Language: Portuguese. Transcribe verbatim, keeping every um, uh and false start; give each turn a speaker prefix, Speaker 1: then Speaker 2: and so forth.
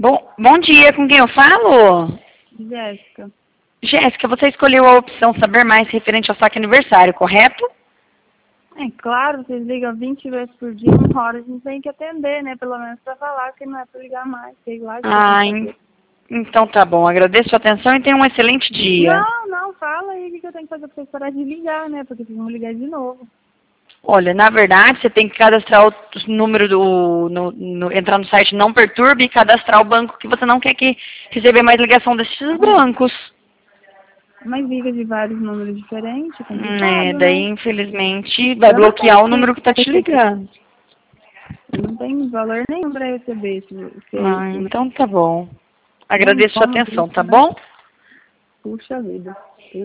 Speaker 1: Bom, bom dia, com quem eu falo?
Speaker 2: Jéssica.
Speaker 1: Jéssica, você escolheu a opção saber mais referente ao saque aniversário, correto?
Speaker 2: É claro, vocês ligam vinte vezes por dia, uma hora a gente tem que atender, né? Pelo menos pra falar que não é pra ligar mais, sei lá.
Speaker 1: Ah, en- então tá bom. Agradeço a sua atenção e tenha um excelente dia.
Speaker 2: Não, não, fala aí o que que eu tenho que fazer pra vocês parar de ligar, né? Porque vocês vão ligar de novo.
Speaker 1: Olha, na verdade, você tem que cadastrar o número do... No, no- entrar no site Não Perturbe e cadastrar o banco que você não quer que receber mais ligação desses bancos.
Speaker 2: Mas liga de vários números diferentes, é
Speaker 1: É,
Speaker 2: complicado,
Speaker 1: daí,
Speaker 2: né?
Speaker 1: infelizmente, vai
Speaker 2: Eu não
Speaker 1: bloquear
Speaker 2: tenho
Speaker 1: o número que tá te
Speaker 2: dinheiro,
Speaker 1: ligando.
Speaker 2: eu não tenho valor nenhum pra receber esse,
Speaker 1: Ah,
Speaker 2: esse,
Speaker 1: então tá bom.
Speaker 2: nem
Speaker 1: Agradeço a sua
Speaker 2: como,
Speaker 1: atenção, tá
Speaker 2: né?
Speaker 1: bom?
Speaker 2: Puxa vida.